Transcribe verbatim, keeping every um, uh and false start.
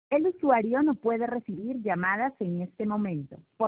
El usuario no puede recibir llamadas en este momento.